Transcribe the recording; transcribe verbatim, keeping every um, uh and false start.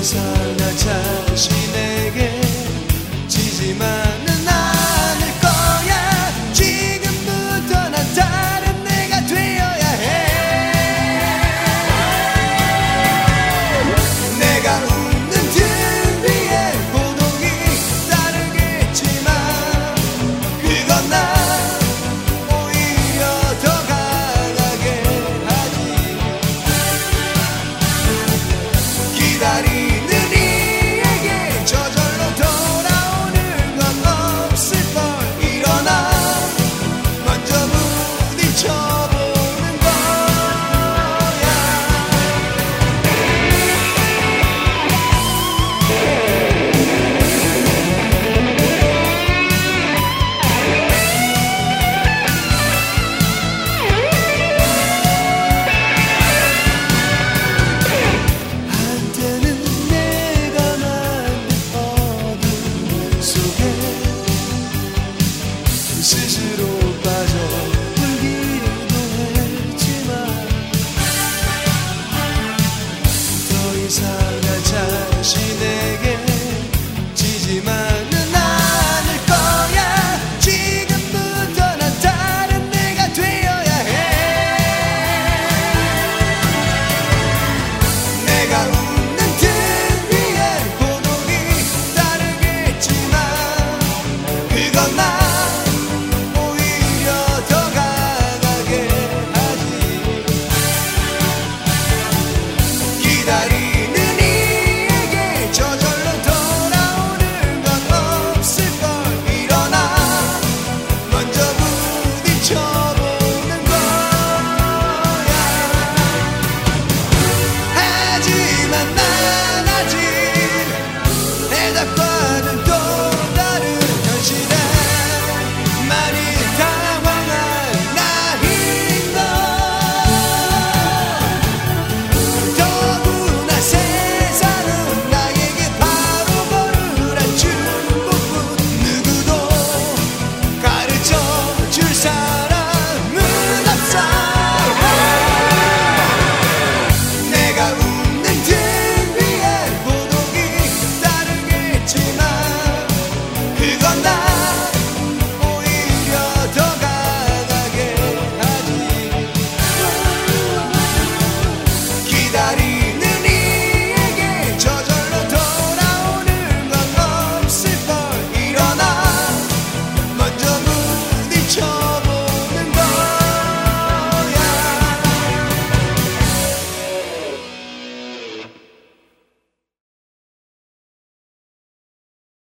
이상 나 자신에게 지지만은 않을 거야. 지금부터 난 다른 내가 되어야 해. 내가 웃는 등 뒤에 고독이 따르겠지만 그건 나 오히려 더 강하게 하지. 기다리는 이에게 저절로 돌아오는 건 없을걸. 일어나 먼저 부딪혀보는 거야. 한때는 내가 만든 어둠 속에 스스로 빠져 울기도 했지만 더 이상